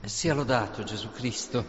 Sia lodato Gesù Cristo.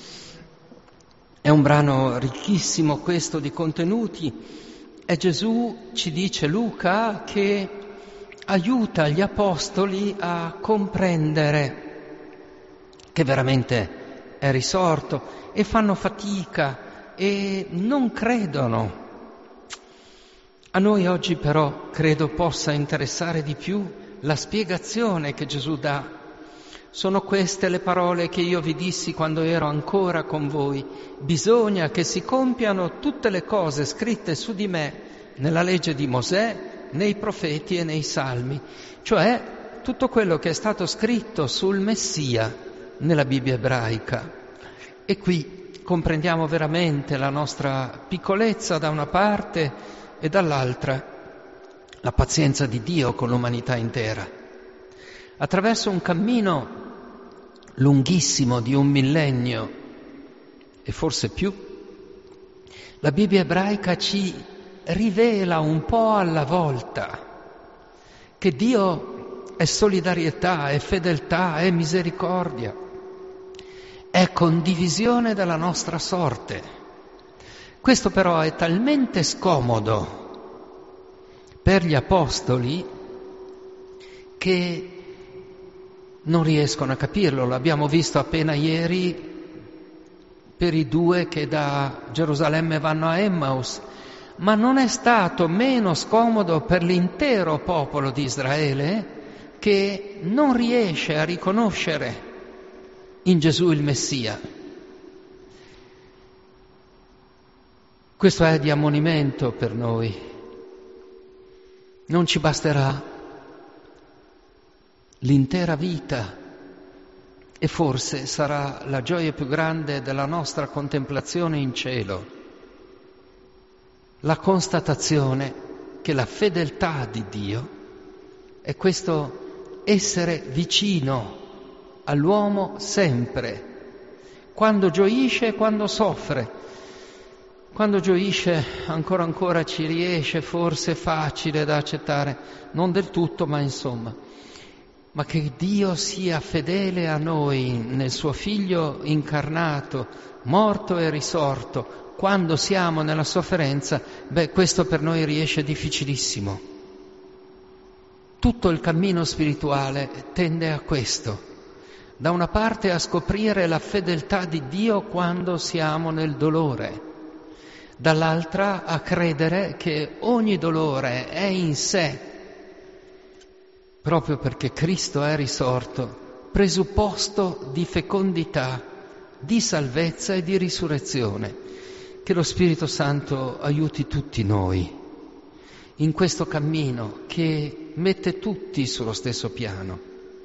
È un brano ricchissimo questo di contenuti e Gesù, ci dice Luca, che aiuta gli apostoli a comprendere che veramente è risorto e fanno fatica e non credono. A noi oggi però credo possa interessare di più la spiegazione che Gesù dà. Sono queste le parole che io vi dissi quando ero ancora con voi. Bisogna che si compiano tutte le cose scritte su di me nella legge di Mosè, nei profeti e nei salmi. Cioè tutto quello che è stato scritto sul Messia nella Bibbia ebraica. E qui comprendiamo veramente la nostra piccolezza da una parte e dall'altra la pazienza di Dio con l'umanità intera. Attraverso un cammino lunghissimo di 1 millennio e forse più, la Bibbia ebraica ci rivela un po' alla volta che Dio è solidarietà, è fedeltà, è misericordia, è condivisione della nostra sorte. Questo però è talmente scomodo per gli apostoli che non riescono a capirlo. L'abbiamo visto appena ieri per i 2 che da Gerusalemme vanno a Emmaus, ma non è stato meno scomodo per l'intero popolo di Israele che non riesce a riconoscere in Gesù il Messia. Questo è di ammonimento per noi. Non ci basterà l'intera vita e forse sarà la gioia più grande della nostra contemplazione in cielo, la constatazione che la fedeltà di Dio è questo essere vicino all'uomo sempre, quando gioisce e quando soffre. Quando gioisce ancora ci riesce, forse facile da accettare, non del tutto, ma insomma. Ma che Dio sia fedele a noi nel suo Figlio incarnato, morto e risorto, quando siamo nella sofferenza, questo per noi riesce difficilissimo. Tutto il cammino spirituale tende a questo. Da una parte a scoprire la fedeltà di Dio quando siamo nel dolore, dall'altra a credere che ogni dolore è in sé, proprio perché Cristo è risorto, presupposto di fecondità, di salvezza e di risurrezione. Che lo Spirito Santo aiuti tutti noi in questo cammino che mette tutti sullo stesso piano.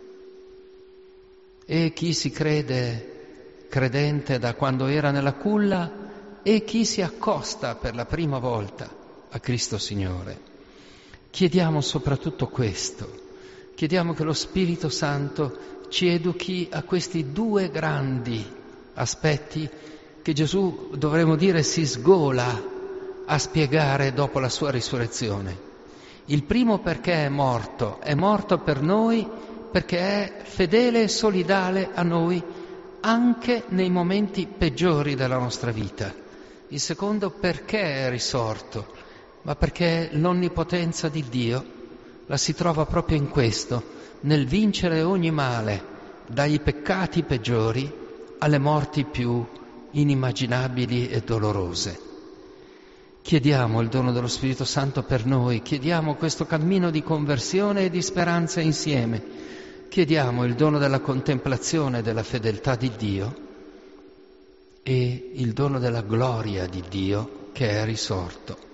E chi si crede credente da quando era nella culla e chi si accosta per la prima volta a Cristo Signore. Chiediamo soprattutto questo. Chiediamo che lo Spirito Santo ci educhi a questi 2 grandi aspetti che Gesù, dovremmo dire, si sgola a spiegare dopo la sua risurrezione. Il primo perché è morto per noi, perché è fedele e solidale a noi anche nei momenti peggiori della nostra vita. Il secondo perché è risorto, ma perché l'onnipotenza di Dio la si trova proprio in questo, nel vincere ogni male, dai peccati peggiori alle morti più inimmaginabili e dolorose. Chiediamo il dono dello Spirito Santo per noi, chiediamo questo cammino di conversione e di speranza insieme, chiediamo il dono della contemplazione della fedeltà di Dio e il dono della gloria di Dio che è risorto.